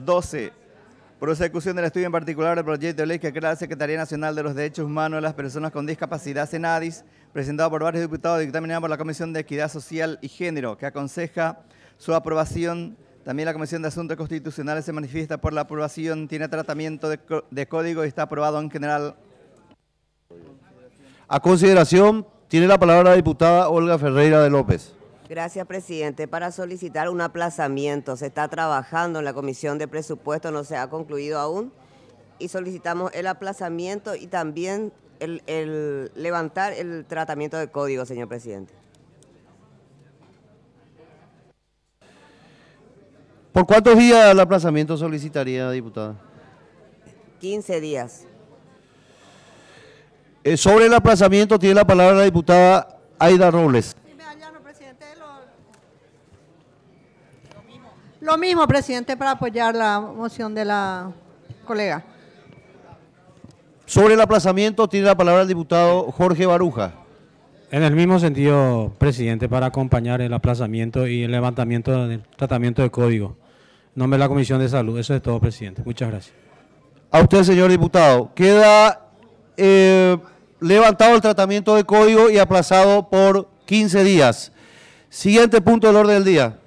12. Prosecución del estudio en particular del proyecto de ley que crea la Secretaría Nacional de los Derechos Humanos de las Personas con Discapacidad, Senadis, presentado por varios diputados y dictaminado por la Comisión de Equidad Social y Género, que aconseja su aprobación. También la Comisión de Asuntos Constitucionales se manifiesta por la aprobación, tiene tratamiento de código y está aprobado en general. A consideración, tiene la palabra la diputada Olga Ferreira de López. Gracias, presidente. Para solicitar un aplazamiento, se está trabajando en la Comisión de Presupuestos, no se ha concluido aún, y solicitamos el aplazamiento y también el levantar el tratamiento de código, señor presidente. ¿Por cuántos días el aplazamiento solicitaría, diputada? 15 días. Sobre el aplazamiento tiene la palabra la diputada Aida Robles. Lo mismo, presidente, para apoyar la moción de la colega. Sobre el aplazamiento tiene la palabra el diputado Jorge Baruja. En el mismo sentido, presidente, para acompañar el aplazamiento y el levantamiento del tratamiento de código. En nombre de la Comisión de Salud. Eso es todo, presidente. Muchas gracias. A usted, señor diputado. Queda levantado el tratamiento de código y aplazado por 15 días. Siguiente punto del orden del día.